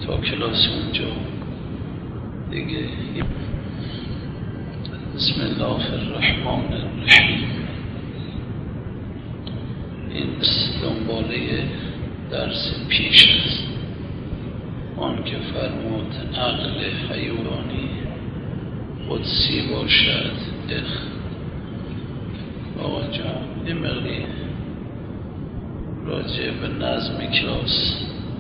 تا کلاس اونجا دیگه. بسم الله الرحمن الرحیم. این دنباله درس پیش است، آن که فرمود عقل حیوانی قدسی باشد. آقا جان یه مقدی راجع به نظم کلاس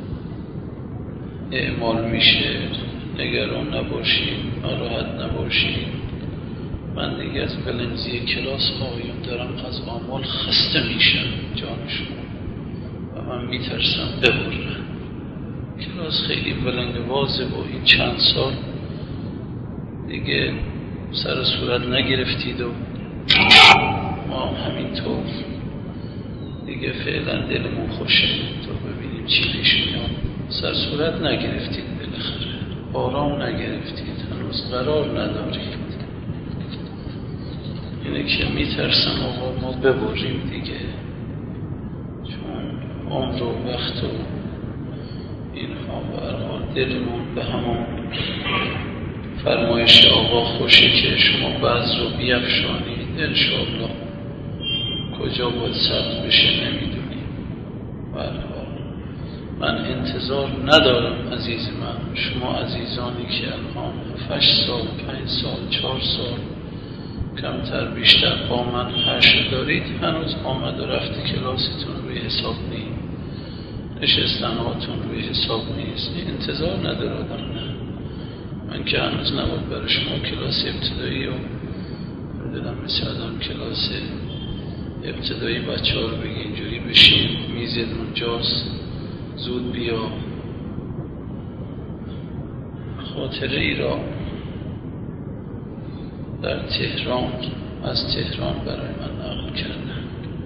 اعمال میشه، نگران نباشید، ناراحت نباشید. من دیگه از بلنزی کلاس آقایون دارم از آمال خسته میشم جان شما و من میترسم ببرم. کلاس خیلی بلنگ وازه با این چند سال دیگه سر صورت نگرفتید و ما همینطور دیگه فعلا دلمون خوشه تا ببینیم چی پیش میاد. سر صورت نگرفتید، بالاخره آرام نگرفتید، هنوز قرار ندارید. اینه که میترسم آقا ما ببریم دیگه، چون عمر و وقت و اینها برحال دلمون به همون فرمایش آقا خوشه که شما بعض رو بیفشانید. انشاءالله کجا باید ثبت بشه نمیدونیم. برحال من انتظار ندارم عزیز من، شما عزیزانی که الان 8 سال 5 سال 4 سال کمتر بیشتر با من حشر دارید، هنوز آمد و رفت کلاستون روی حساب نیست، نشستنهاتون روی حساب نیست. انتظار نداره آدم. نه من که هنوز نبود برای شما کلاس ابتدایی و میدونم مثل آدم کلاس ابتدایی بچه ها رو بگی اینجوری بشین، میزد اونجاست، زود بیا. خاطره ای را در تهران از تهران برای من نقل کردن.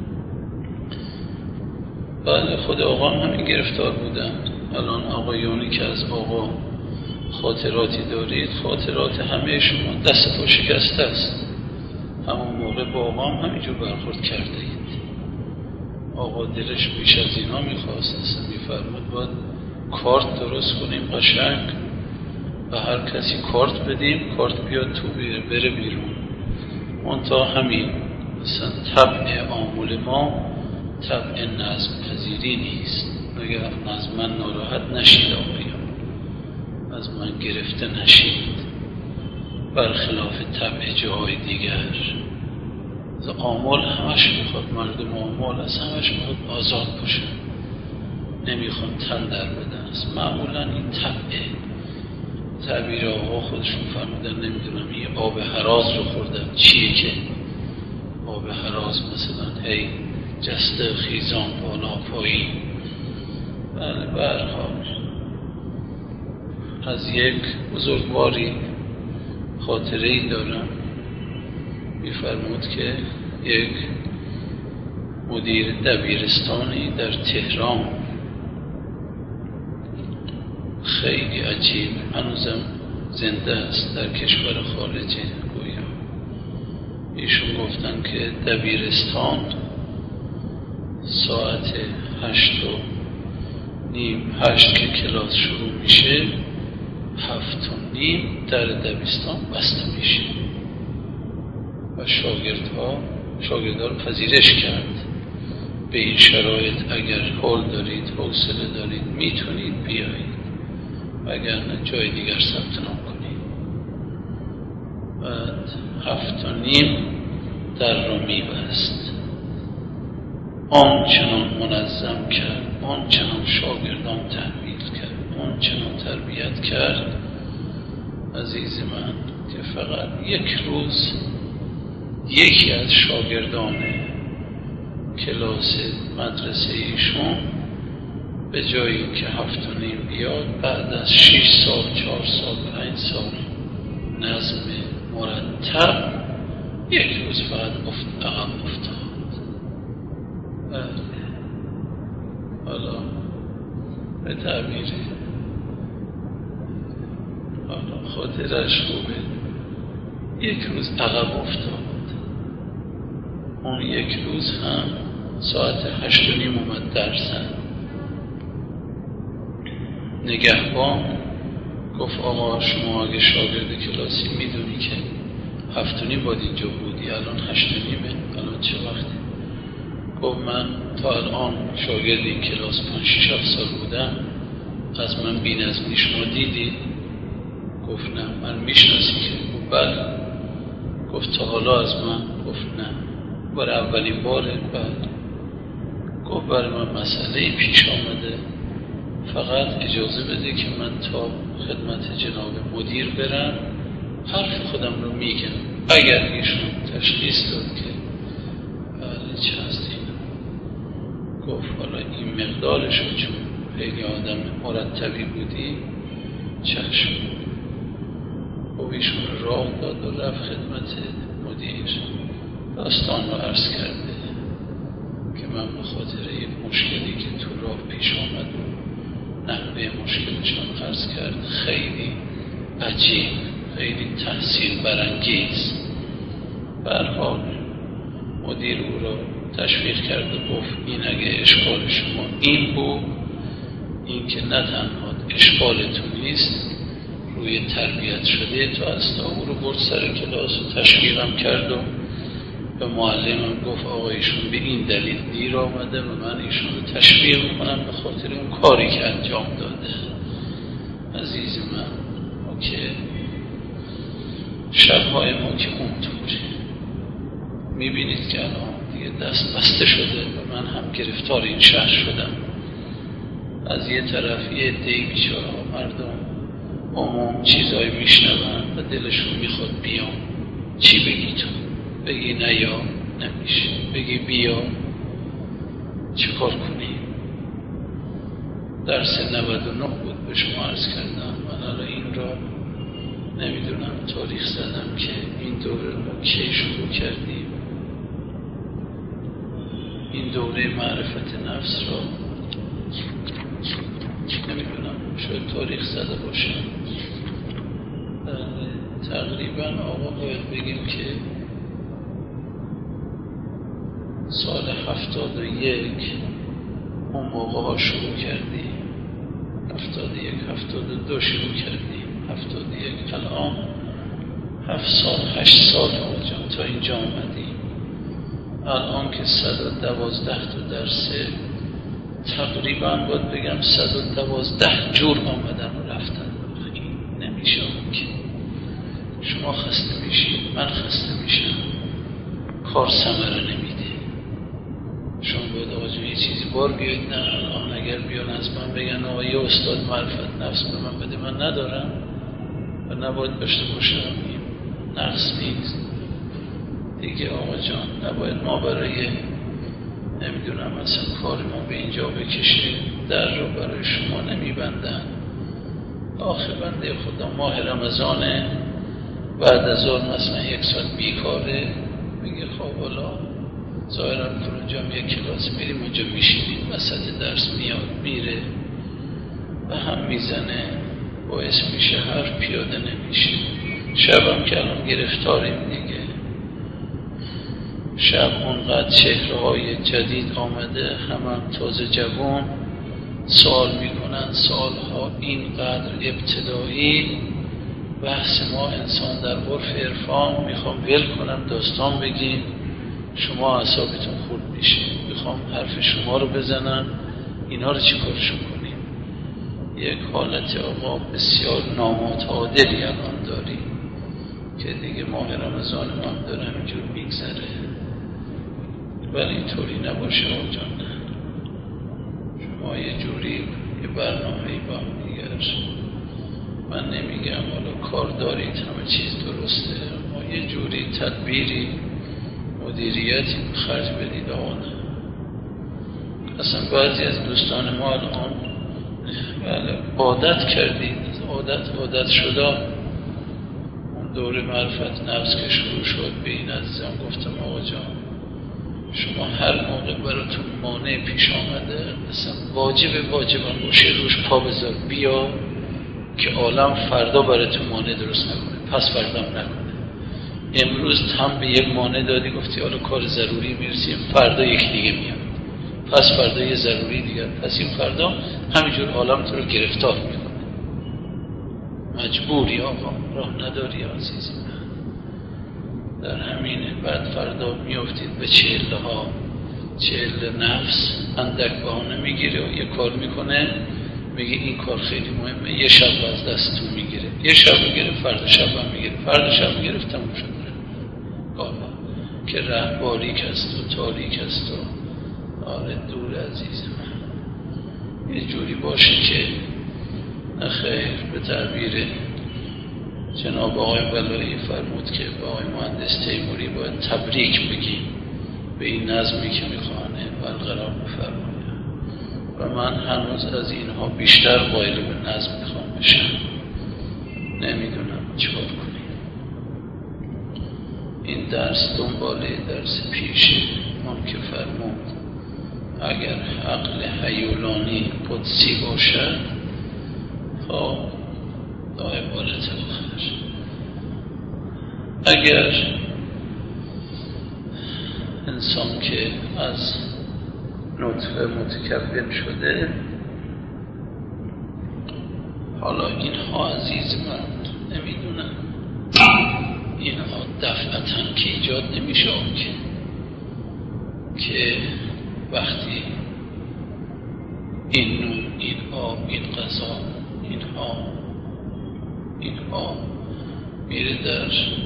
بله خود آقا همین گرفتار بودن. الان آقایونی که از آقا خاطراتی دارید، خاطرات همه شما دست پا شکسته است. همون موقع با آقا هم همینجور برخورد کرده اید. آقا دلش بیش از اینا میخواست، اصلا میفرمود باید کارت درست کنیم قشنگ و هر کسی کارت بدیم، کارت بیاد تو بره بیرون. منتها همین مثلا طبع عامل ما طبع نظم پذیری نیست. مگر از من ناراحت نشید آقایان، از من گرفته نشید، برخلاف طبع جاهای دیگر. از عامل همش میخواد، مردم عامل از همش میخواد آزاد باشه، نمیخواد تن در بدن. از معمولا این طبعه. تعبیر آقا خودشون فرمودن، نمیدونم یه آب هراز رو خوردن. چیه که آب هراز؟ مثلا هی جسته خیزان بالا پایین. بله برحال از یک بزرگواری خاطره ای دارم. میفرمود که یک مدیر دبیرستانی در تهران، خیلی عجیب، هنوزم زنده است در کشور خارجی گویا. ایشون گفتن که دبیرستان ساعت 8:30 که کلاس شروع میشه، 7:30 در دبیرستان بسته میشه و شاگردها رو پذیرش کرد. به این شرایط اگر حال دارید، حوصله دارید، میتونید بیایید، وگرنه جای دیگر ثبت نام کنید. بعد 7:30 در رو میبست. آنچنان منظم کرد، آنچنان شاگردان تحویل کرد، آنچنان تربیت کرد عزیز من که فقط یک روز یکی از شاگردان کلاس مدرسه ایشون به جایی که 7:30 بیاد، بعد از 6 سال 4 سال 5 سال نظم مرتب، یک روز فقط عقب افتاد. حالا به تعبیر حالا خاطرش خوبه، یک روز عقب افتاد. اون یک روز هم ساعت 8:30 اومد درسن. نگهبان گفت آقا شما اگه شاگرد کلاسی میدونی که 7:30 باید اینجا بودی، الان 8:30، الان چه وقتی؟ گفت من تا الان شاگرد این کلاس 5-6 سال بودم، از من بی‌نظمی شما دیدید؟ گفت نه. من میشناسی که؟ گفت بله. گفت تا حالا از من؟ گفت نه. برای اولین باره؟ بله. گفت برای من مسئله پیش آمده، فقط اجازه بده که من تا خدمت جناب مدیر برم حرف خودم رو میگم. اگر ایشون تشخیص داد که بله چه هستیم، گفت حالا این مقدارشو چون خیلی آدم مرتبی بودی چشم. گفت ایشون راه داد و رفت خدمت مدیر، داستان رو عرض کرده که من به خاطر یک مشکلی که تو راه پیش آمد و نحوه مشکلشان عرض کرد، خیلی عجیب، خیلی تحسین برانگیز. به هر حال مدیر او را تشویق کرد و گفت این اگه اشکال شما این بود، این که نه تنها اشکال تو نیست، روی تربیت شده تو هست. او رو برد سر کلاس و تشویقم کرد و به معلمم گفت آقا ایشون به این دلیل دیر آمده و من ایشون رو تشویق میکنم به خاطر اون کاری که انجام داده. عزیز من، ما که شبهای ما که اونطوره، میبینید که الان دیگه دست بسته شده و من هم گرفتار این شهر شدم. از یه طرف یه عده‌ای بیچاره‌ها مردم عموم چیزایی میشنون و دلشون میخواد بیام. چی بگی تو؟ بگی نه یا نمیشه، بگی بیا چه کار کنی؟ درس 99 بود به شما عرض کردم. من الان این را نمیدونم تاریخ زدم که این دوره ما کی شروع کردیم. این دوره معرفت نفس را نمیدونم شاید تاریخ زده باشم. تقریبا آقا باید بگیم که سال 71 اون موقع ها شروع کردیم، 71 72 شروع کردیم، 71 الان 7 سال 8 سال تا اینجا آمدیم. الان که 112 تا درسه، تقریبا باید بگم 112 جور آمدن و رفتن. این نمیشه که شما خسته میشید، من خسته میشم، کار ثمره نمیده. شما باید آقا جون یه چیزی بار بیاید. نه الان اگر بیان از من بگن آقا یه استاد معرفت نفس به من بده، من ندارم و نباید داشته باشم، این نقص نیست دیگه. آقا جان نباید ما برای نمیدونم اصلا کار ما به اینجا بکشه، در رو برای شما نمیبندن. آخه بنده خدا ماه رمضانه، بعد از اون مثلا 1 سال بیکاره، میگه خب حالا ظاهرا فرونجا یک کلاس میریم اونجا میشینیم، وسط درس میاد میره و هم میزنه، باعث میشه حرف پیاده نمیشه. شبم که الان گرفتاریم دیگه، شب اونقدر چهره‌های جدید آمده، هم تازه جوان سوال میکنن، سوالها اینقدر ابتدایی. بحث ما انسان در عرف عرفان، میخوام ول کنم داستان بگیم شما اعصابتون خورد میشه، میخوام حرف شما رو بزنم، اینا رو چی کارشون کنیم؟ یک حالت آقا بسیار نامتعادلی الان داریم که دیگه ماه رمضان ما هم داره همینجور میگذره. ولی اینطوری نباشه آقا جان، شما یه جوری یه برنامه‌ای با هم دیگر، من نمیگم حالا کار دارید همه چیز درسته، اما یه جوری تدبیری مدیریتی خرج بدید. آقا اصلا بعضی از دوستان ما الان بله عادت کردید، عادت شده. اون دوره معرفت نفس که شروع شد به این عزیزم گفتم آقا جان شما هر موقع براتون مانع پیش آمده اصلا واجبم باشه روش پا بذار، بیا که عالم فردا براتون مانع درست نکنه، پس فردا هم نکنه. امروز هم به یک مانع دادی، گفتی حالا کار ضروری میرسیم، فردا یک دیگه میاد، پس فردا یه ضروری دیگر، پس این فردا همینجور عالم تو رو گرفتار میکنه. مجبوری آقا، راه نداری عزیز من. در همینه. بعد فردا میافتید به چهله ها، چهله نفس اندک بهانه میگیره و یه کار میکنه، میگه این کار خیلی مهمه، یه شب از دستتون میگیره، یه شب میگیره، فردا شب هم میگیره، فردا شب میگیره، تموم شد. آقا که ره باریک است و تاریک است و آره دور عزیز من. یه جوری باشه که نخیر. به تعبیر جناب آقای بلایی فرمود که به آقای مهندس تیموری باید تبریک بگیم به این نظمی که میخوانه و القرار بفرمایه و من هنوز از اینها بیشتر قائل به نظم میخوام بشم. نمیدونم چیکار کنیم. این درس دنباله درس پیشه اون که فرمود اگر عقل هیولانی قدسی باشد خب دای بالت بخیر. اگر انسان که از نطفه متکون شده، حالا اینها عزیز من نمیدونم، اینها دفعتاً که ایجاد نمیشه که وقتی این نون، این آب، این غذا، اینها میره در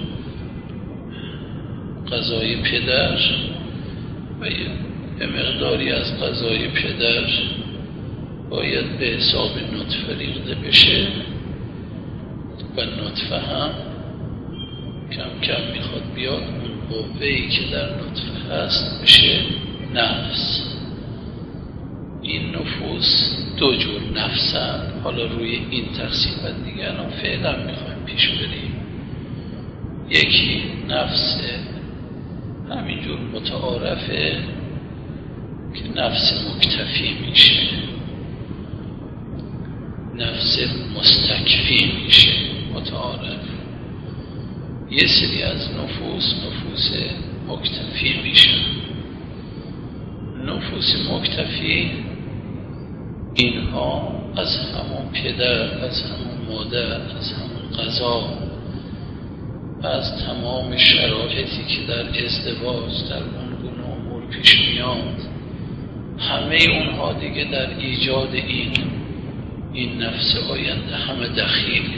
غذای پدر و یه مقداری از غذای پدر باید به حساب نطفه ریخته بشه و نطفه هم کم کم میخواد بیاد اون قوه‌ای که در نطفه هست بشه نفس. این نفوس دو جور نفسن. حالا روی این تقسیم بندی الان فعلا میخوایم پیش بریم. یکی نفس همینجور متعارفه که نفس مکتفی میشه، نفس مستکفی میشه متعارف. یه سری از نفوس مکتفی میشن. نفوس مکتفی اینها از همون پدر، از همون مادر، از همون غذا، از تمام شرایطی که در ازدواج در اون گونه امور پیش میاد، همه اونها دیگه در ایجاد این نفس آینده همه دخیله.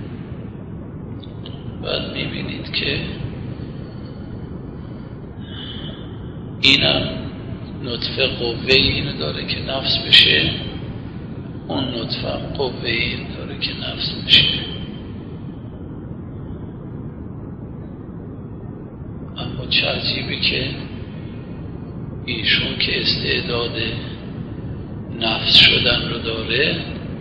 بعد میبینید که اینم نطفه قوه اینو داره که نفس بشه، اون نطفه هم قوه این داره که نفس بشه. اما چه عجیبه که ایشون که استعداد نفس شدن رو داره،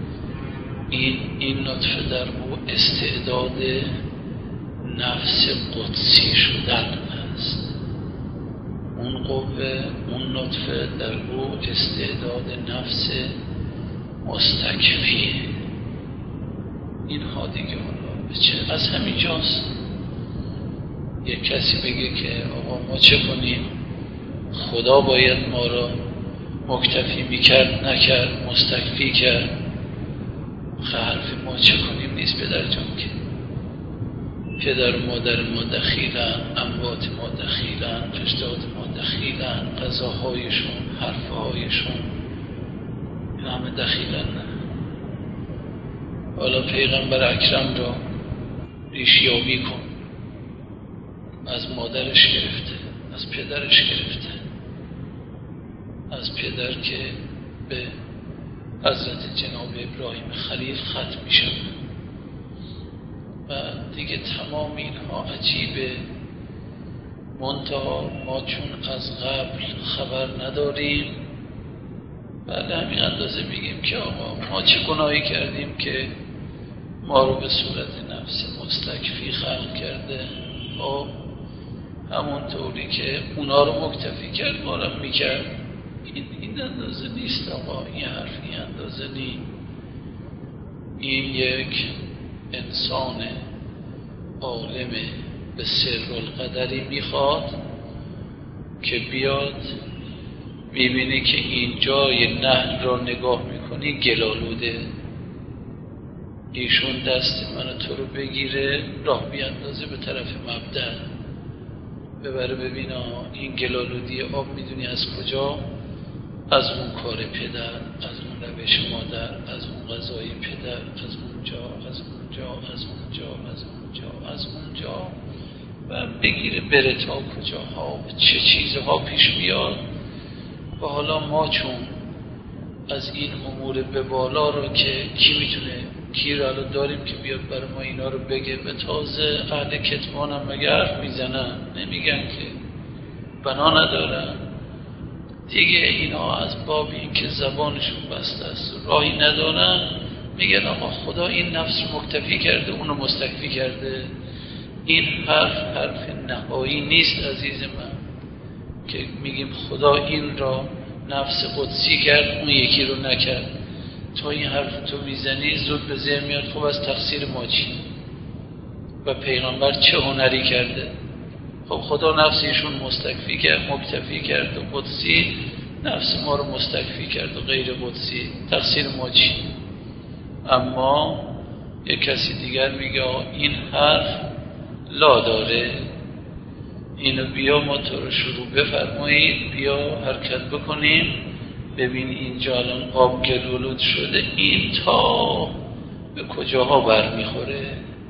این نطفه در او استعداد نفس قدسی شدن هست. اون قوه، اون نطفه در او استعداد نفس مستکفیه. اینها دیگه چه از همین جاست یک کسی بگه که آقا ما چه کنیم؟ خدا باید ما را مکتفی میکرد، نکرد، مستکفی کرد. حرف ما چه کنیم نیست پدر جان، که پدر و مادر ما دخیلن، اموات ما دخیلن، اجداد ما دخیلن، غذاهایشون، حرفهایشون همه دخیلن. حالا پیغمبر اکرم را ریشیابی کن. از مادرش گرفته، از پدرش گرفته، از پدر که به حضرت جناب ابراهیم خلیل ختم میشه و دیگه تمام اینها عجیبه. منتها ما چون از قبل خبر نداریم، بله همین اندازه میگیم که آقا ما چه گناهی کردیم که ما رو به صورت نفس مستکفی خلق کرده. خب همون طوری که اونا رو مکتفی کرد ما رو میکرد. این اندازه نیست آقا، این حرف این اندازه نیست. این یک انسان عالم به سر القدری میخواد که بیاد میبینی که اینجا یه نهر را نگاه میکنی گلالوده، ایشون دست من تو رو بگیره راه بیاندازه به طرف مبدأ، ببره ببین این گلالودی آب میدونی از کجا؟ از اون کار پدر، از اون روش مادر، از اون غذای پدر، از اونجا از اونجا از اونجا از اونجا از اونجا و بگیره بره تا کجاها چه چیزها پیش میاد. و حالا ما چون از این امور به بالا رو که کی میتونه کی رو الان داریم که بیاد برای ما اینا رو بگه، به تازه اهل کتمان هم مگه حرف میزنن؟ نمیگن که بنا ندارن دیگه. اینا از باب این که زبانشون بسته است راهی ندارن، میگن آقا خدا این نفس رو مکتفی کرده اونو مستکفی کرده. این حرف نهایی نیست عزیز من که میگیم خدا این را نفس قدسی کرد اون یکی رو نکرد. تا این حرف تو میزنی زود به ذهن میاد خب از تقصیر ما چی؟ و پیغمبر چه هنری کرده؟ خب خدا نفسیشون مستکفی کرد مکتفی کرد و قدسی نفس ما رو مستکفی کرد و غیر قدسی، تقصیر ما چی؟ اما یک کسی دیگر میگه این حرف لا داره، اینو بیا ما تو رو شروع بفرمایید، بیا حرکت بکنیم. ببین اینجا الان آب گلولود شده، این تا به کجاها برمیخوره؟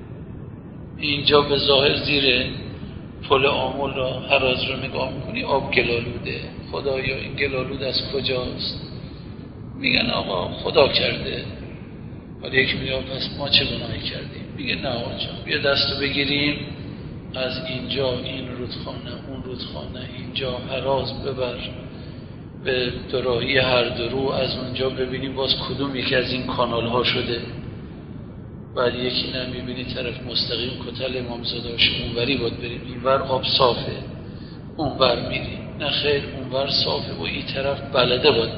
اینجا به ظاهر زیر پل آمل را هراز رو نگاه میکنی آب گلالوده. خدایا این گلالود از کجاست؟ میگن آقا خدا کرده. ولی یک میگه پس ما چه گناهی کردیم؟ میگه نه آقا بیا دستو بگیریم از اینجا این رودخانه اون رودخانه، اینجا هراز ببر به دوراهی هر درو، از اونجا ببینیم باز کدوم یکی از این کانال ها شده. بعد یکی نمیبینی طرف مستقیم کتل امامزادهاش اونوری باید بریم، اینور آب صافه اونور میریم، نه خیر اونور صافه و این طرف بلده باید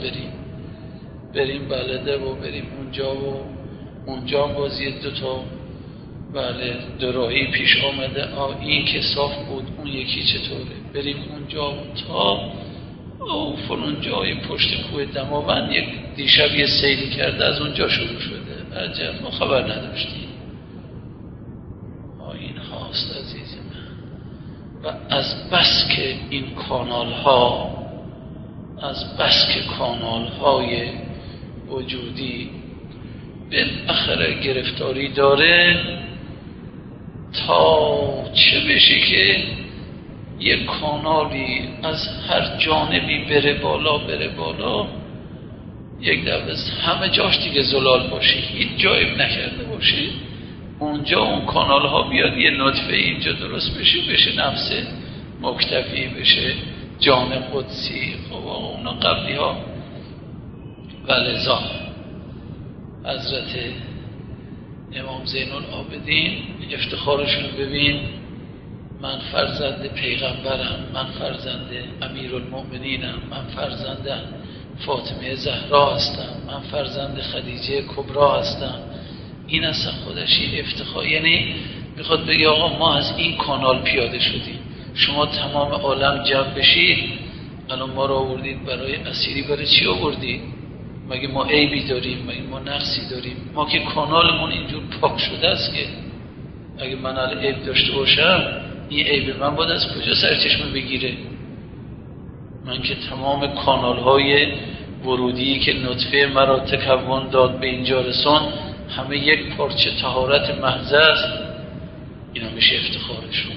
بریم بلده و بریم اونجا و اونجا باز یه دوتا بله دوراهی پیش آمده، این که صاف بود اون یکی چطوره، بریم اونجا تا او فلان جای پشت کوه دماوند یک دیشب یه سیلی کرده از اونجا شروع شده، عجب ما خبر نداشتیم. این هاست عزیز من. و از بس که این کانال های وجودی بالاخره گرفتاری داره، تا چه بشه که یک کانالی از هر جانبی بره بالا یک دفعه همه جاش دیگه زلال باشه، هیچ جایی نکرده باشه، اونجا اون کانال ها بیاد یه نطفه اینجا درست بشه نفس مکتفی بشه جان قدسی. خب اونا قبلی ها ولذا حضرت امام زین العابدین افتخارشون ببین، من فرزند پیغمبرم، من فرزند امیرالمؤمنینم، من فرزند فاطمه زهرا هستم، من فرزند خدیجه کبرا هستم. این اصلا خودش افتخار، یعنی میخواد بگه آقا ما از این کانال پیاده شدیم، شما تمام عالم جمع بشید الان ما رو آوردید برای اسیری، برای چی آوردید؟ مگه ما عیبی داریم؟ مگه ما نقصی داریم؟ ما که کانالمون اینجور پاک شده است که اگه من الان عیب داشته باشم این عیب من باید از کجا سرچشمه بگیره؟ من که تمام کانال های ورودی که نطفه مرا تکون داد به اینجا رسان همه یک پارچه طهارت محض است. اینا میشه افتخارشون،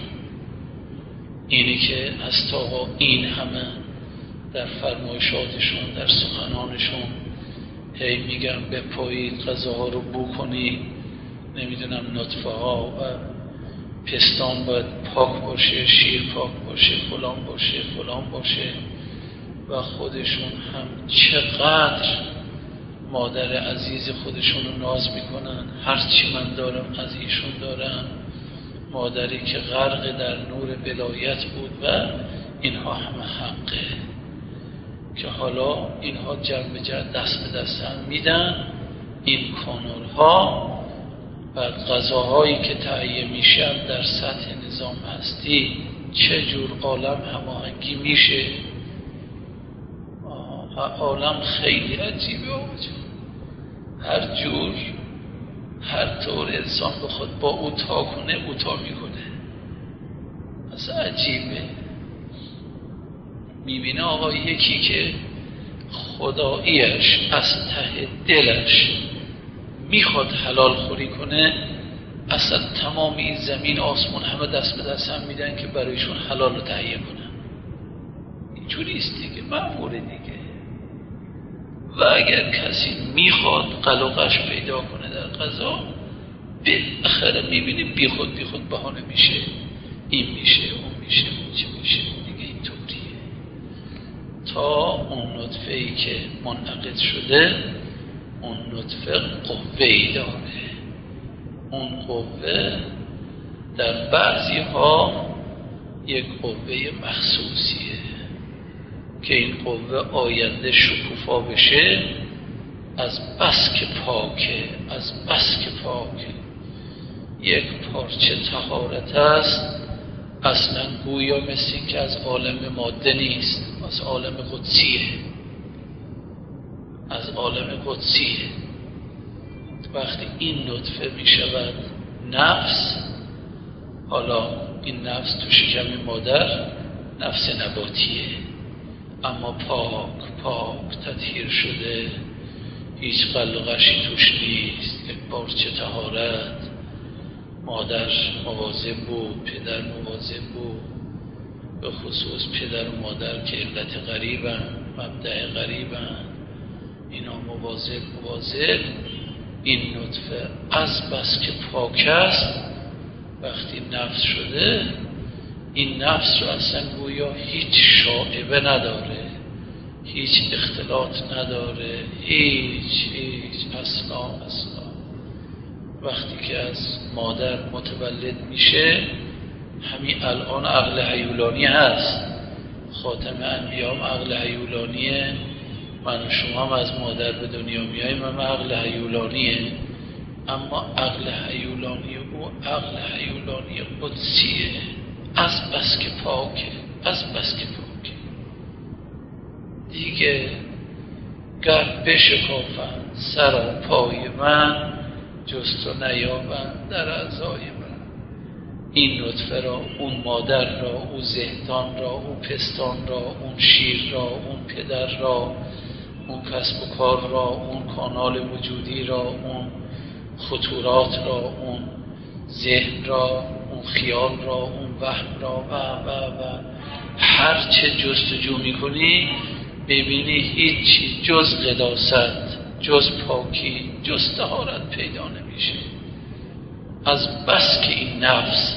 اینی که از تا این همه در فرمایشاتشون در سخنانشون هی میگن بپایید غذاها رو بو کنید، نمیدونم نطفه ها و پستان باید پاک باشه، شیر پاک باشه، فلان باشه و خودشون هم چقدر مادر عزیز خودشون رو ناز میکنن، هرچی من دارم از ایشون دارم، مادری که غرق در نور ولایت بود و اینها همه حقه که حالا اینها جمع به جمع دست به دست هم میدن این کانال ها و غذاهایی که تهیه میشن در سطح نظام هستی چه جور عالم هماهنگی میشه. عالم خیلی عجیبه آقا جان. هر جور هر طور انسان بخواد با او تا کنه او تا میکنه. اصلا عجیبه. میبینه آقا یکی که خداییش از ته دلش میخواد حلال خوری کنه، اصلا تمام این زمین آسمون همه دست به دست هم میدن که برایشون حلال رو تهیه کنن. اینجوریست دیگه، معموله دیگه. و اگر کسی میخواد قلقش پیدا کنه در غذا، بالاخره میبینی بی خود بهانه میشه، این میشه اون میشه اون چه میشه دیگه. اینطوریه تا اون نطفه‌ای که منعقد شده، اون نطفه قوه‌ای داره. اون قوه در بعضی ها یک قوه مخصوصیه که این قوه آینده شکوفا بشه، از بس که پاکه، از بس که پاکه. یک پارچه طهارت است، اصلا گویا مثل این که از عالم ماده نیست، از عالم قدسیه، از عالم قدسیه. وقتی این نطفه می شود نفس، حالا این نفس تو شکم مادر نفس نباتیه، اما پاک تطهیر شده، هیچ قلقشی توش نیست، یک پارچه طهارت. مادر مواظب بود، پدر مواظب بود، به خصوص پدر و مادر که علت غریبن، مبدأ غریبن، اینا مواظب. این نطفه از بس که پاک است، وقتی نفس شده، این نفس رو اصلا گویا هیچ شائبه نداره، هیچ اختلاط نداره، هیچ اصلا. وقتی که از مادر متولد میشه، همین الان عقل هیولانی هست، خاتم انبیام عقل هیولانیه. من و شما هم از مادر به دنیا میاییم، هم عقل هیولانیه، اما عقل هیولانی او عقل هیولانی قدسیه، از بس که پاکه، از بس که پاکه. دیگه گر بشکافند سر و پای من، جز تو نیابند در اعضای من. این نطفه را، اون مادر را، اون زهدان را، اون پستان را، اون شیر را، اون پدر را، اون کسب و کار را، اون کانال وجودی را، اون خطورات را، اون ذهن را، اون خیال را، اون وهم را و هر چه جستجو میکنی ببینی هیچی جز قداست، جز پاکی، جز طهارت پیدا نمیشه. از بس که این نفس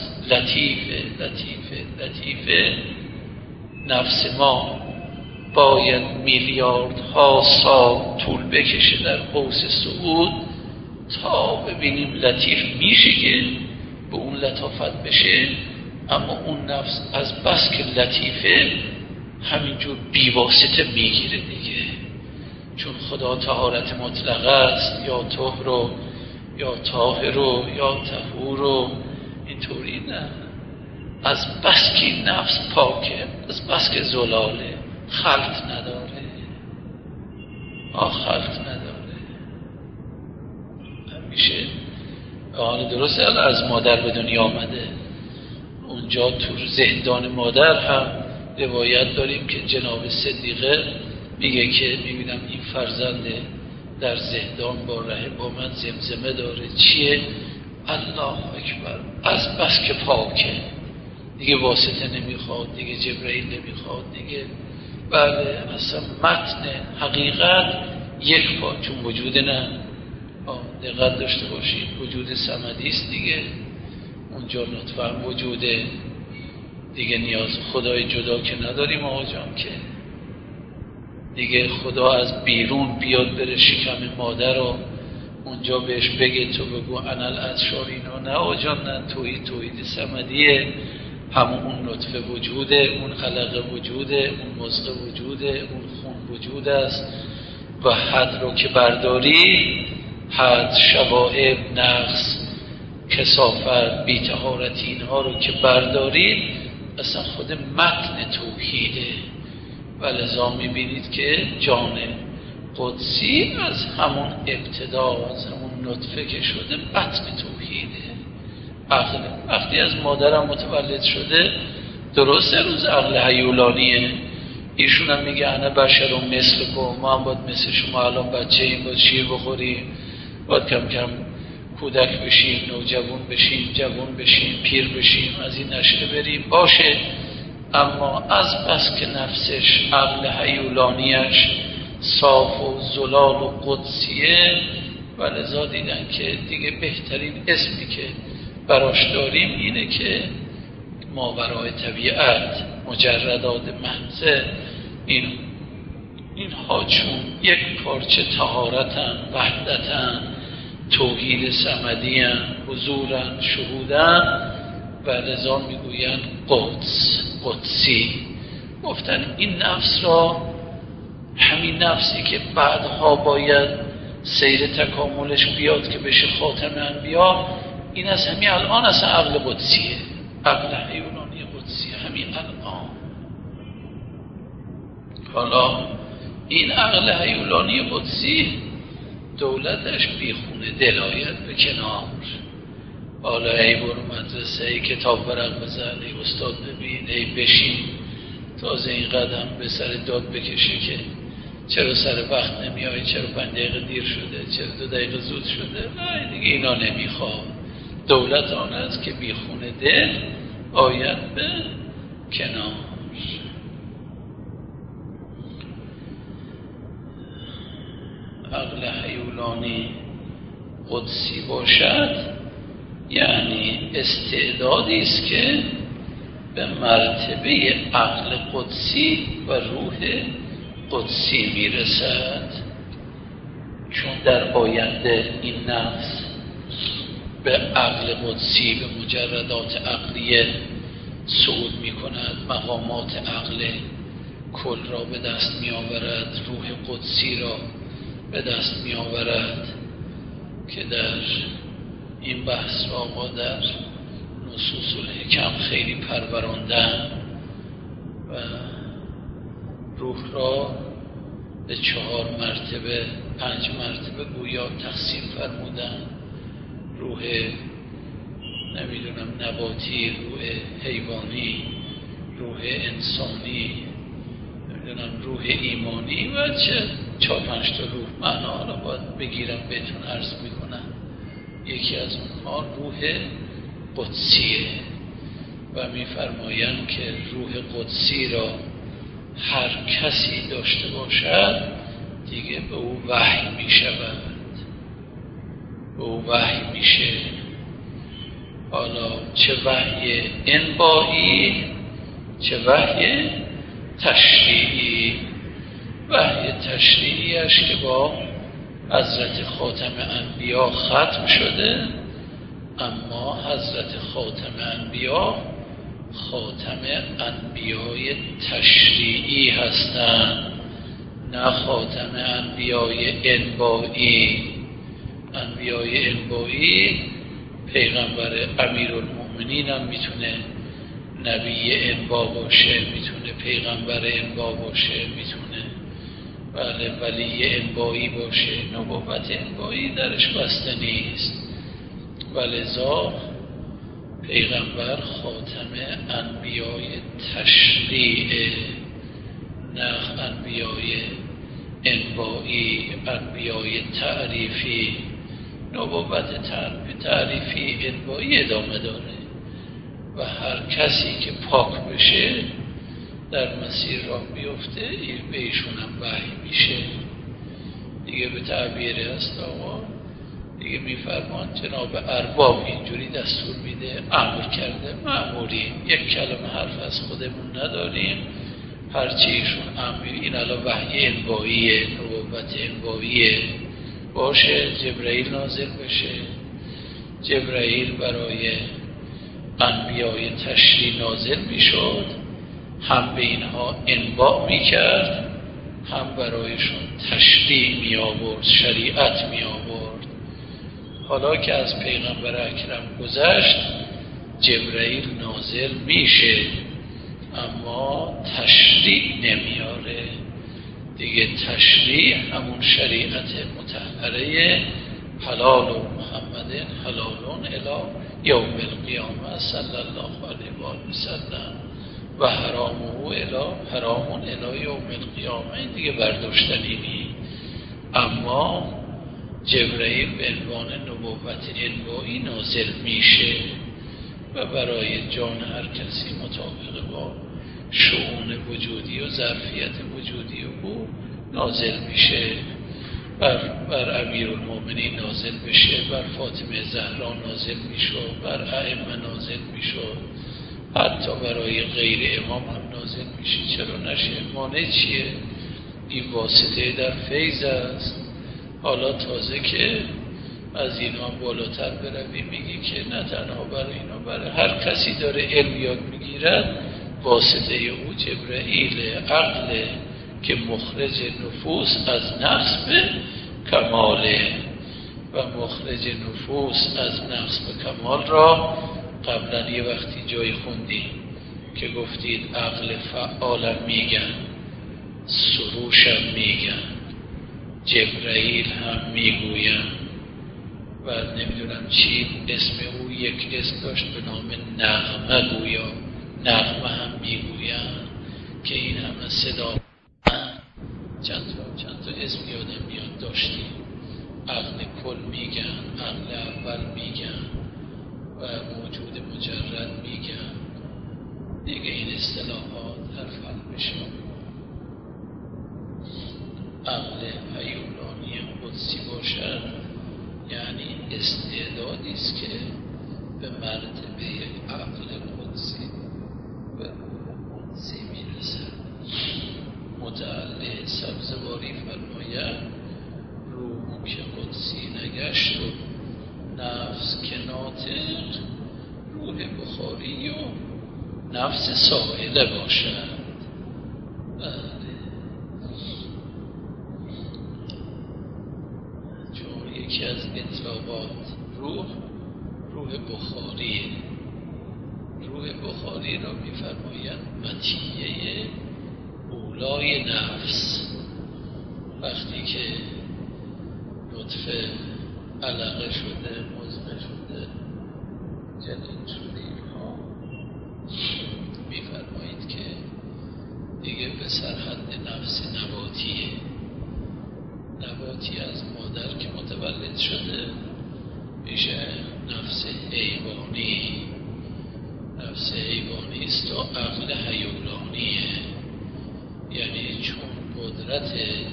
لطیفه، نفس ما باید میلیاردها سال طول بکشه در قوس صعود تا ببینیم لطیف میشه که به اون لطافت بشه. اما اون نفس از بس که لطیفه همینجور بیواسطه میگیره دیگه، چون خدا طهارت مطلقه است، یا طهر یا طاهر یا طهور، اینطوری نه. از بس که این نفس پاکه، از بس که زلاله، خلط نداره، خلط نداره. همیشه آن درسته از مادر به دنیا آمده، اونجا تو زهدان مادر هم روایت داریم که جناب صدیقه میگه که میبینم این فرزند در زهدان با رحم با من زمزمه داره، چیه؟ الله اکبر، از بس که پاکه، دیگه واسطه نمیخواد، دیگه جبرئیل نمیخواد، دیگه بله اصلا متن حقیقت یک پا، چون وجود نه دقت داشته باشید، وجود صمدی است دیگه، اونجا نطفه وجوده دیگه، نیاز خدای جدا که نداریم آقا جان، که دیگه خدا از بیرون بیاد بره شکم مادر رو اونجا بهش بگه تو بگو انل از شارینا، نه آقا جان، نه، توحید صمدیه، همون اون نطفه وجوده، اون علقه وجوده، اون مضغه وجوده، اون خون وجود است. و حد رو که برداری، حد، شوائب، نقص، کثافت، بی‌طهارتی، اینها رو که برداری، اصلا خود متن توحیده. و لذا میبینید که جان قدسی از همون ابتدا، از همون نطفه که شده بطن توحیده. عقل وقتی از مادرم متولد شده، درسته روز عقل هیولانیه، ایشون هم میگه انا بشر مثلکم، ما هم باید مثل شما الان بچه این باید شیر بخوریم، باید کم کم کودک بشیم، نوجوان بشیم، جوان بشیم، پیر بشیم، از این نشته بریم، باشه. اما از بس که نفسش عقل هیولانیش صاف و زلال و قدسیه، و لذا دیدن که دیگه بهترین اسمی که براش داریم اینه که ماورای طبیعت، مجردات محض، اینها چون یک پارچه طهارتن، وحدتن، توحید صمدی‌ان، حضورن، شهودن، و لذا میگوین قدسی. گفتن این نفس را، همین نفسی که بعدها باید سیر تکاملش بیاد که بشه خاتم انبیا، این از همین الان اصلا عقل قدسیه، عقل حیولانی قدسیه همین الان. حالا این عقل حیولانی قدسی دولتش بیخونه دلایت به کنار. حالا ای برو مدرسه، ای کتاب ورق بزن، ای استاد ببین، ای بشین، تازه این قدم به سر داد بکشه که چرا سر وقت نمیایی، چرا 5 دقیقه دیر شده، چرا 2 دقیقه زود شده. نه دیگه اینا نمیخواد. دولت آن است که بیخونه دل آید به کنار. عقل حیولانی قدسی باشد یعنی استعدادی است که به مرتبه عقل قدسی و روح قدسی میرسد. چون در آینده این نفس به عقل قدسی، به مجردات عقلیه صعود می کند، مقامات عقل کل را به دست می آورد، روح قدسی را به دست می آورد که در این بحث را ما در نصوص الحکم خیلی پروراندن و روح را به 4 مرتبه 5 مرتبه گویا تقسیم فرمودن. روح نمیدونم نباتی، روح حیوانی، روح انسانی، نمیدونم روح ایمانی و چه 4-5 تا روح. معنا حالا باید بگیرم بهتون عرض میکنم. یکی از اونها روح قدسیه و میفرمایند که روح قدسی را هر کسی داشته باشد دیگه به او وحی می شود، به او وحی میشه. حالا چه وحی انبایی، چه وحی تشریعی. وحی تشریعیش که با حضرت خاتم انبیا ختم شده، اما حضرت خاتم انبیا خاتم انبیای تشریعی هستند، نه خاتم انبیای انبایی. انبیای انبایی پیغمبر امیرالمؤمنین هم میتونه نبی انبا باشه، میتونه پیغمبر انبا باشه، میتونه بله ولی انبایی باشه. نبوت انبایی درش بسته نیست. ولذا پیغمبر خاتم انبیای تشریع، نه انبیای انبایی، انبیای تعریفی. نبوت تعریفی انبایی ادامه داره و هر کسی که پاک بشه در مسیر راه بیفته به ایشون هم وحی میشه دیگه. به تعبیر هست آقا دیگه میفرمان جناب ارباب اینجوری دستور میده، امر کرده، مأموریم، یک کلمه حرف از خودمون نداریم، هرچی ایشون امر. این الان وحی انباییه، نبوت انباییه. باشه جبرائیل نازل بشه. جبرائیل برای انبیای تشریع نازل میشد، هم به اینها انباء میکرد، هم برایشون تشریع می آورد، شریعت می آورد. حالا که از پیغمبر اکرم گذشت، جبرائیل نازل میشه اما تشریع نمیاره دیگه. تشریع همون شریعت مطهره حلال و محمد حلالون الی یوم القیامه صلی الله علیه و آله وسلم و حرامه الی حرامون الی یوم القیامه. این دیگه برداشتنی نی. اما جبرئیل به عنوان نبوت انواعی نازل میشه و برای جان هر کسی مطابق با شؤون وجودی و ظرفیت وجودی او نازل میشه. بر امیرالمومنین نازل بشه، بر فاطمه زهرا نازل میشه، بر ائمه نازل میشه، حتی برای غیر امام هم نازل میشه. چرا نشه؟ مانع چیه؟ این واسطه در فیض است. حالا تازه که از اینا بالاتر بروی میگی که نه تنها برای اینا، برای هر کسی داره علم یاد میگیرد واسطه او جبرئیل عقل که مخرج نفوس از نقص به کماله و مخرج نفوس از نقص به کمال را قبلا یه وقتی جای خوندیم که گفتید عقل فعالم میگن، سروشم میگن، جبرئیل هم میگوین و نمیدونم چی اسم او یک اسم داشت به نام نغمه گویا، نغمه هم میگوین که این همه صدا چند تا اسم یادم میاد داشتیم. عقل کل میگن، عقل اول میگن و موجود مجرد میگن. دیگه این اصطلاحات هر فرق بشه. عقل هیولانی قدسی باشد یعنی استعدادی است که به مرتبه عقل قدسی و روح قدسی میرسد. متعلی سبزواری فرماید روح که قدسی نگشت و نفس که ناطق، روح بخاری و نفس سائله باشد. چون یکی از اطلاقات روح بخاریه. روح بخاری را می‌فرمایند مطیه اولای نفس. وقتی که نطفه علقه شده، مضغه شده، جنین شده، اینها می‌فرمایید که دیگه به سرحد نفس نباتیه. نباتی از مادر که متولد شده میشه نفس حیوانی. نفس حیوانی است و عقل هیولانیه، یعنی چون قدرت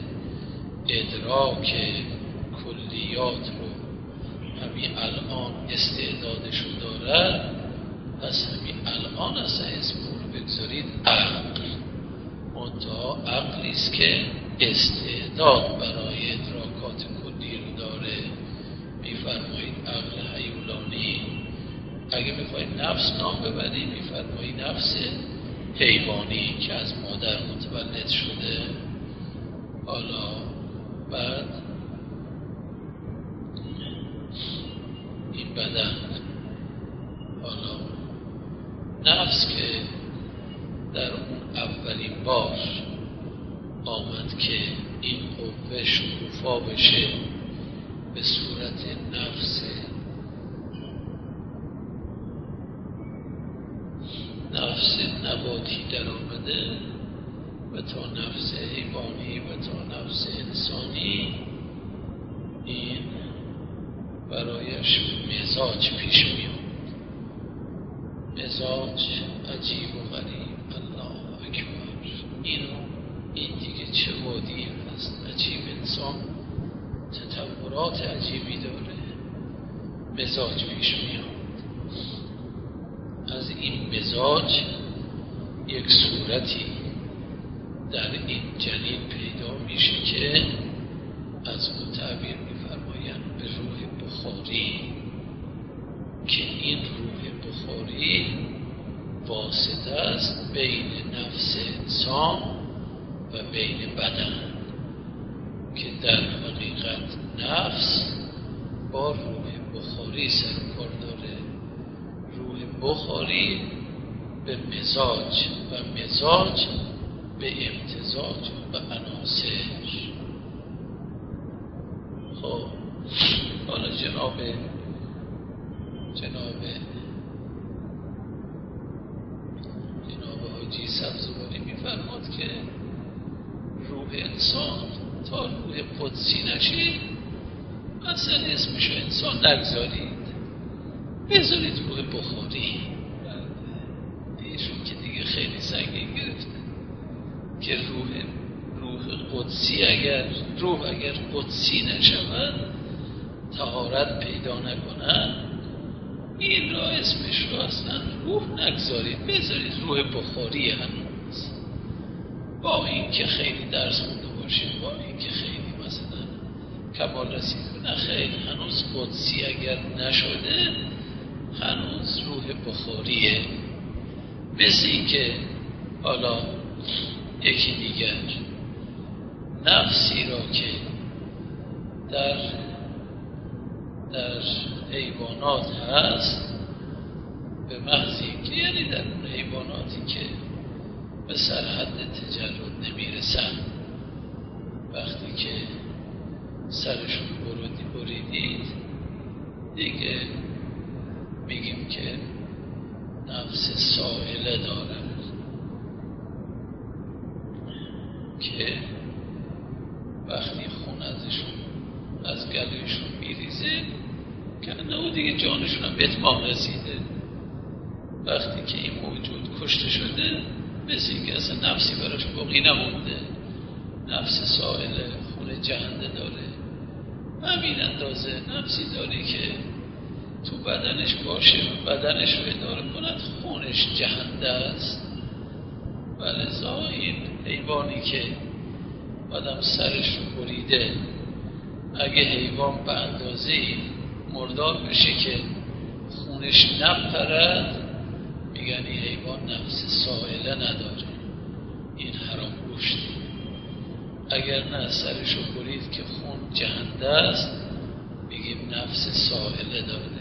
ادراک کلیات رو همین الان استعدادشو دارد، پس همین الان اصلا اسم رو بگذارید عقل. منتها عقلی است که استعداد برای ادراکات کلی رو داره. میفرمایید عقل هیولانی. اگه میخواید نفس نام ببرید میفرمایید نفس حیوانی که از مادر متولد شده. حالا بعد این بدن، حالا نفس که در اون اولین بار آمد که این قوه شکوفا بشه به صورت نفس نباتی در آمده و تا نفس حیوانی و تا نفس انسانی، این برایش مزاج پیش میاد. مزاج عجیب و غریب، الله اکبر. این دیگه چه وادی هست عجیب. انسان تطورات عجیبی داره. مزاج پیش میاد. از این مزاج یک صورتی در این جنین پیدا میشه که از اون تعبیر میفرمایند به روح بخاری، که این روح بخاری واسطه است بین نفس انسان و بین بدن، که در حقیقت نفس با روح بخاری سر کار داره. روح بخاری به مزاج و مزاج به امتزاج و عناصر. خب حالا جناب حاجی سبزواری می‌فرماد که روح انسان تا روح قدسی نشه اصلا اسمشو انسان نگذارید، بذارید روح بخاری. ایشون که دیگه خیلی سنگین گرفته که روح قدسی روح اگر قدسی نشود، طهارت پیدا نکنن، این را اسمش رو اصلا روح نگذارید، بذارید روح بخاری. هنوز با این که خیلی درس خونده باشید، با این که خیلی مثلا کمال رسید، نه خیلی هنوز قدسی اگر نشده هنوز روح بخاریه. مثل این که حالا یکی دیگر نفسی را که در حیوانات هست، به محض اینکه یعنی در اون حیواناتی که به سرحد تجرد نمیرسن، وقتی که سرشون بریدید دیگه میگیم که نفس سائله دارد که وقتی خون ازشون از گلوشون میریزه کنه او دیگه جانشون هم به اتمام رسیده. وقتی که این موجود کشته شده مثل این که اصلا نفسی براش باقی نمونده، نفس سائله خون جهنده داره. همین اندازه نفسی داری که تو بدنش باشه و بدنش رو اداره کند، خونش جهنده است. و لذا این حیوانی که آدم سرش رو بریده، اگه حیوان به اندازه‌ای مردار بشه که خونش نپرد، میگن این حیوان نفس سائله نداره، این حرام گوشته. اگر نه سرش رو برید که خون جهنده است، میگیم نفس سائله داره.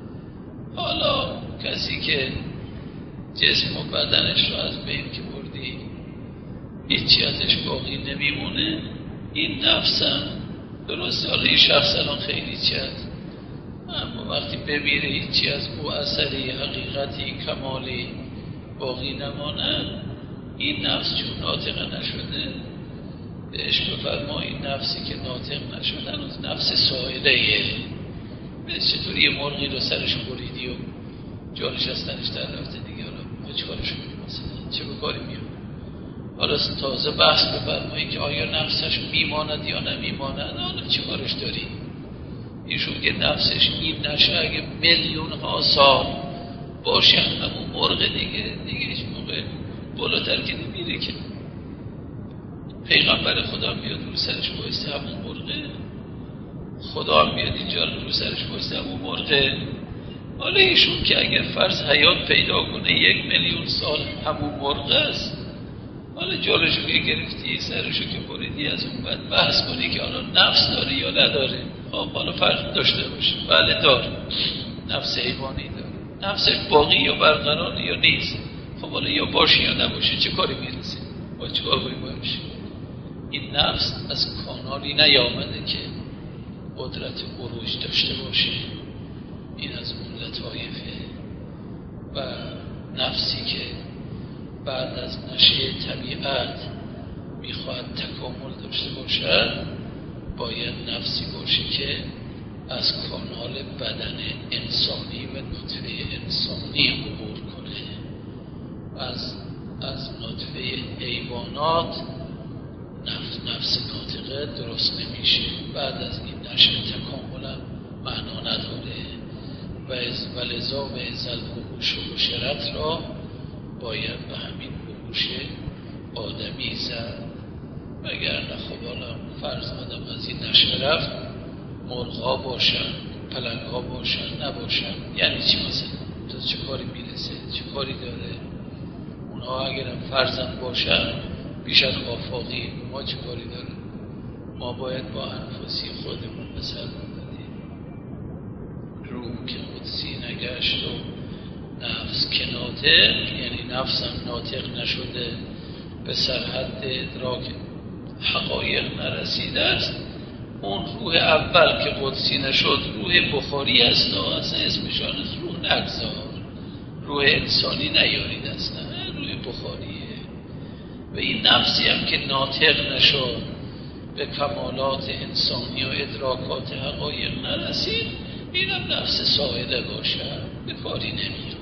حالا کسی که جسم و بدنش رو از بین که بردی هیچی ازش باقی نمیمونه، این نفسم درسته. حالا این شخص الان خیلی چی هست، اما وقتی بمیره هیچی از او اثری، حقیقتی، کمالی باقی نمانه، این نفس چون ناطق نشده بهش بفرما این نفسی که ناطق نشده هنوز نفس سائله‌ایه. مثل چطور یه مرغی رو سرش بریدی و جانش از تنش در رفته دیگه، حالا چه کارش کنی، مثلا چه به کاری میاد؟ حالا تازه بحث بفرمایی که آیا نفسش میماند یا نمیماند، حالا چه کارش داری؟ ایشون که نفسش این نشه اگه میلیون ها سال باشه همون مرغ دیگه هیچ موقع بالاتر که نمیره که. پیغمبر خدا میاد رو سرش بایسته همون مرغه، خدا میاد اینجا رو سرش بایسته همون مرغه. حالا ایشون که اگر فرض حیات پیدا کنه 1,000,000 سال همون مرغ است، حالا جالشو که گرفتی سرشو که بریدی، از اون بعد بحث کنی که حالا نفس داره یا نداره. خب حالا فرق داشته باشه، بله داره، نفس حیوانی داره، نفس باقی یا برقرار یا نیست. خب حالا یا باشه یا نباشه چه کاری میرسه، با چه کار باشه؟ این نفس از کانالی نیامده که قدرت عروج داشته باشه. این از اون لطایفه. و نفسی که بعد از نشأه طبیعت میخواد تکامل داشته باشد، باید نفسی باشه که از کانال بدن انسانی و نطفه انسانی عبور کنه. از نطفه حیوانات نفس ناطقه درست نمیشه. بعد از این نشأه تکامل معنا نداره. و لذا و ازل وحوش و بشرت را باید به همین وحوش آدمی زد. وگرنه خب حالا فرض آدم از این نشأه رفت، مرغا باشن، پلنگا باشن، نباشن، یعنی چی؟ مثلا تو چه کاری میرسه، چه کاری داره؟ اونها اگرم فرزند باشن بیش از آفاقی، ما چه کاری داره؟ ما باید با انفاسی خودمون به سر ببریم. روح که قدسی نگشت و نفس که ناطق، یعنی نفسم ناطق نشده، به سرحد ادراک حقایق نرسیده است، اون روح اول که قدسی نشد روح بخاری است. اصلا اسمشان است روح نگذار، روح انسانی نیارید، اصلا روح بخاریه. و این نفسی هم که ناطق نشد، به کمالات انسانی و ادراکات حقایق نرسید، این هم نفس سائله باشه، به کاری نمیاد.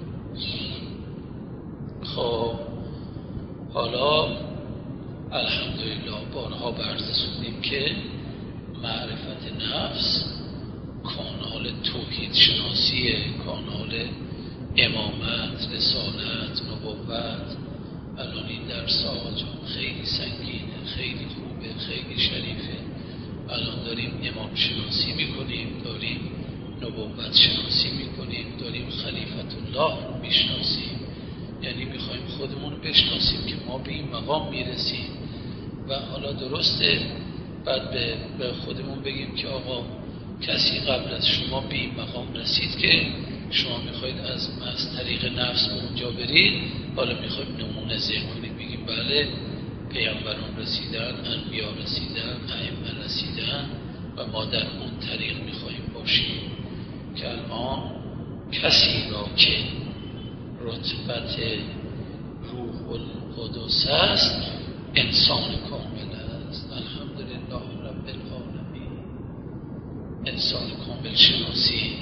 خب حالا الحمدلله بارها بررسیدیم که معرفت نفس کانال توحید شناسیه، کانال امامت، رسالت، نبوت. الان این درس آجام خیلی سنگینه، خیلی خوبه، خیلی شریفه. الان داریم امام شناسی میکنیم، داریم نبوت شناسی میکنیم، داریم خلیفت الله رو میشناسیم. یعنی میخوایم خودمون رو بشناسیم که ما به این مقام میرسیم. و حالا درسته بعد به خودمون بگیم که آقا کسی قبل از شما به این مقام رسید که شما میخواید از طریق نفس به اونجا برید. حالا میخوایم نمونه ذکر کنیم، بگیم بله پیامبران رسیدن، انبیا رسیدن، ائمه رسیدن و ما در اون طریق میخوایم باشیم. که الان کسی را که رتبت روح القدس است انسان کامل است. الحمدلله رب العالمین. انسان کامل شناسی،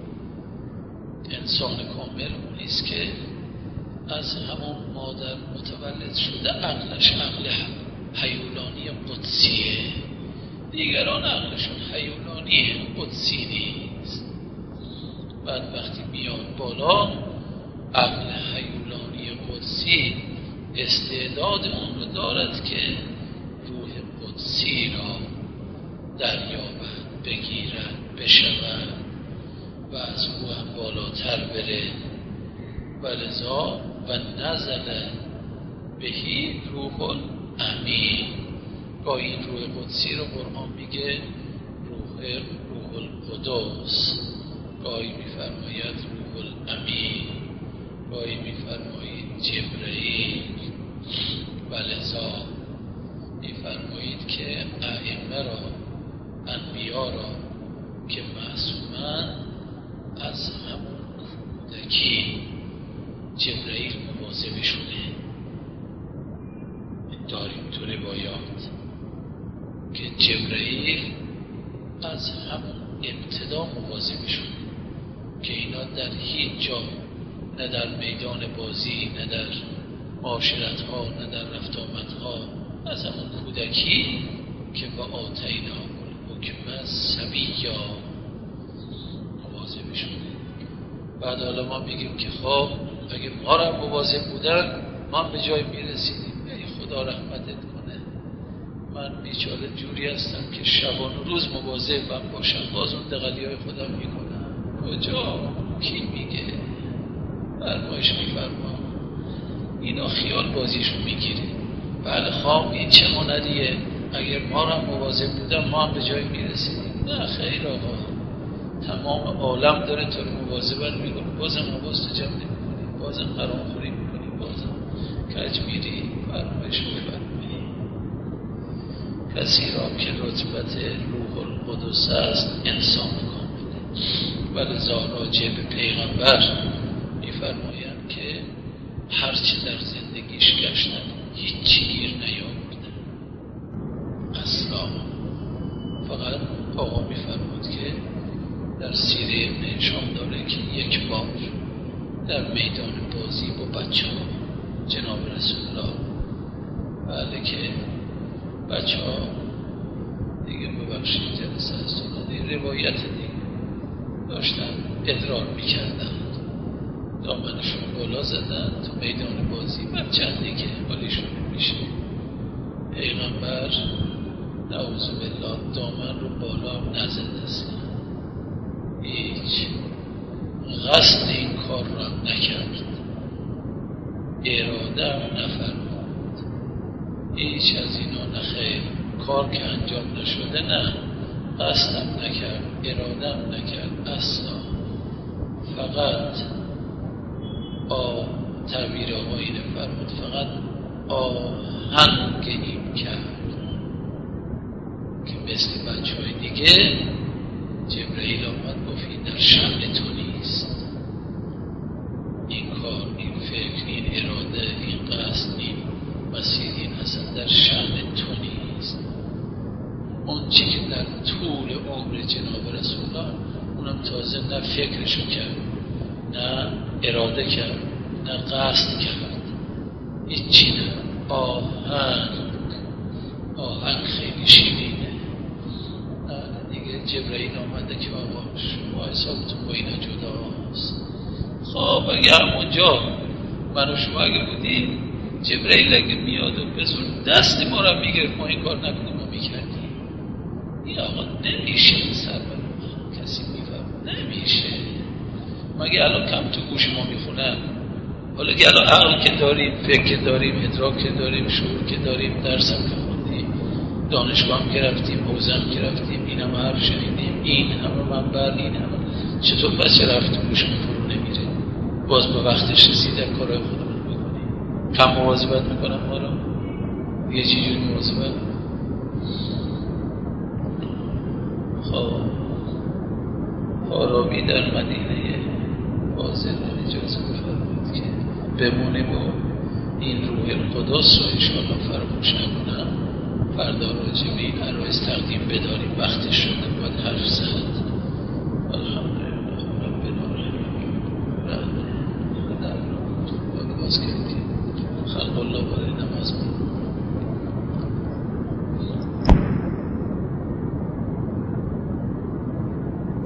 انسان کامل اونیست که از همون مادر متولد شده، عقلش عقل هیولانی قدسیه. دیگران عقلشون هیولانی قدسی نیست. بعد وقتی میاد بالا، عقل هیولانی قدسی استعداد اون رو دارد که روح قدسی را دریابد، بگیرد، بشود و از او هم بالاتر بره. و لذا و نزل بهی روح الامین. با این روح قدسی رو قرآن میگه روح القدس، گاهی میفرماید روح الامین، گاهی میفرمایید جبرئیل. و لذا میفرمایید که ائمه را، انبیا را که معصومن، از همون کودکی جبرئیل مواظبشونه. داریم تو روایات که جبرئیل از همون ابتدا مواظبشونه که اینا در هیچ جا، نه در میدان بازی، نه در معاشرت ها، نه در رفت آمد ها، از همون کودکی که با آتینا الحکم صبیا مواظبشونه. بعد حالا ما میگیم که خب اگه ما را مواظب بودن ما به جای میرسیدیم. ای خدا رحمتت کنه، من بیچاره جوری هستم که شبان و روز مواظبم باشم، باز اون دقلی های خودم میکنم. کجا؟ کی میگه؟ فرمایش میفرما. اینا خیال بازیشون میگیره. بله خواب این چه هنریه، اگر ما را مواظب بودن ما هم به جای میرسیدیم. نه خیر آقا، تمام عالم داره تو رو مواظبت میکنه، بازم حواست تو جمع نمیکنی، بازم حرام خوری میکنی، بازم کج میری. فرمایش میفرمایی کسی را که رتبت روح القدس است انسان کامله. و لذا راجع به پیغمبر میفرمایند که هرچه در زندگیش گشتن هیچی گیر نیاوردن اصلا. فقط آقا میفرمود که در سیره ابن هشام داره که یک بار در میدان بازی با بچه ها جناب رسول الله، بله که بچه ها دیگه ببخشید جلسه هست دیگه روایت دیگه داشتن ادرار میکردن، دامنشون بالا زدن تو میدان بازی، بچه دیگه حالیشون میشه. پیغمبر نعوذ بالله دامن رو بالا نزد اصلا، هیچ قصد این کار را نکرد، اراده هم نفرمود، هیچ از اینا نخیر. کار که انجام نشده نه، قصدم نکرد، ارادم نکرد اصلا. فقط با تعبیر آقایین فرمود فقط آهنگیم کرد که مثل بچه‌های دیگه جبرئیل آمد گفت این در شأن تو نیست، این کار، این فکر، این اراده، این قصد، این مسیر، این اصلا در شأن تو نیست. اون چی که در طول عمر جناب رسول الله اونم تازه نه فکرشو کرد، نه اراده کرد، نه قصد کرد، هیچی نه. آهنگ خیلی شیرینه. دیگه جبرئیل آمده که آقا شما حسابتون با اینا جداست. خب اگه همونجا من و شما اگه بودیم، جبرئیل اگه میاد و بزن دست ما رو میگرد ما این کار نکنیم و میکردیم. این آقا نمیشه سر کسی میفهم نمیشه. مگه الان کم تو گوش ما میخونن؟ حالا که الان عقل که داریم، فکر که داریم، ادراک که داریم، شعور که داریم، درس هم که خوندیم، دانشگاه هم گرفتیم، حوزه هم گرفتیم، این هم حرف شنیدیم، این همه منبر، این همه، چطور پس چه رفت تو گوش فرو نمیره؟ باز به وقتش رسیدن کارهای خودمون میکنیم. کم مواظبت میکنم ما رو یه چیزی مواظبت. خب فارابی در مدینه فاضل اجازه می‌فرماید که بمونیم و این روح القدس رو انشاءالله فراموش نکنم. فردا راجع به این عرایض تقدیم بداریم، وقتش شده باید حرف زد. الحمدلله رب العالمین. خدا رو باز کردیم. خلق الله